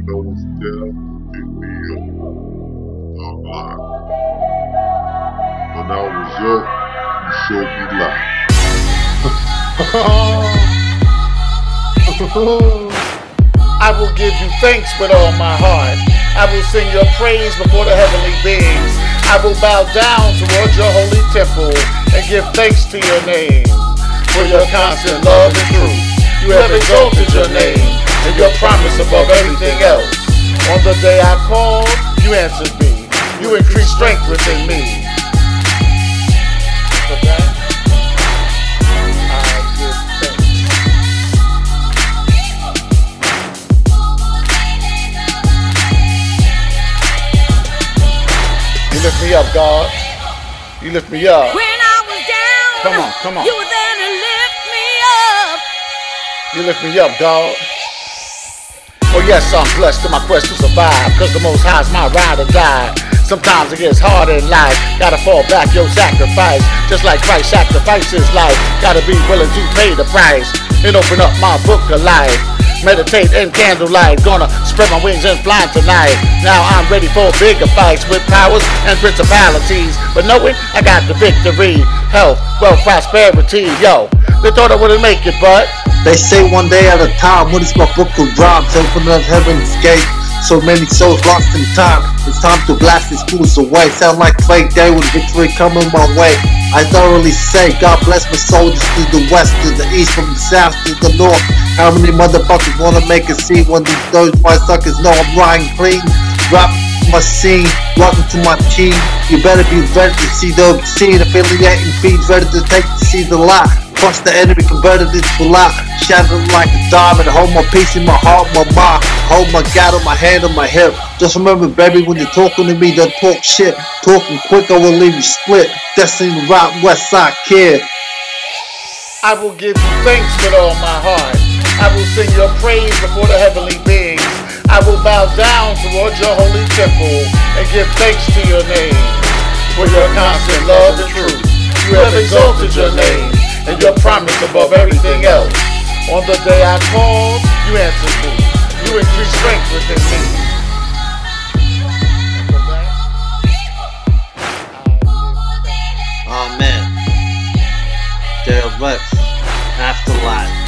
When I was down, pick me up. Online. When I was up, you showed me light. I will give you thanks with all my heart. I will sing your praise before the heavenly beings. I will bow down towards your holy temple and give thanks to your name. For your constant love and truth, you have exalted your name and your promise above everything else. On the day I called, you answered me. You increased strength within me. For that, I give thanks. You lift me up, God. You lift me up. When I was down, Come on. you were there to lift me up. You lift me up, God. Oh yes, I'm blessed in my quest to survive, cause the Most High's my ride or die. Sometimes it gets harder in life, gotta fall back, yo, sacrifice. Just like Christ sacrificed his life, gotta be willing to pay the price and open up my book of life. Meditate in candlelight, gonna spread my wings and fly tonight. Now I'm ready for bigger fights with powers and principalities, but knowing I got the victory, health, wealth, prosperity, yo. They thought I wouldn't make it, but they say one day at a time. When is my book of rhymes? Open up heaven's gate. So many souls lost in time. It's time to blast these fools away. Sound like fake day with victory coming my way. I thoroughly say, God bless my soldiers to the west, to the east, from the south to the north. How many motherfuckers wanna make a scene when those white suckers know I'm riding clean? Rap my scene, welcome to my team. You better be ready to see the obscene, affiliating feeds, ready to take to see the lie. Punch the enemy, converted into light. Shattered like a diamond. Hold my peace in my heart, my mind. Hold my God on my hand, on my hip. Just remember, baby, when you're talking to me, don't talk shit. Talking quick, I will leave you split. Destiny to rock West Side Kid. I will give you thanks with all my heart. I will sing your praise before the heavenly beings. I will bow down towards your holy temple and give thanks to your name. For your constant love and truth, you have exalted your name and your promise above everything else. On the day I called, you answered me. You increased strength within me. Amen. Day of Rex, Afterlife.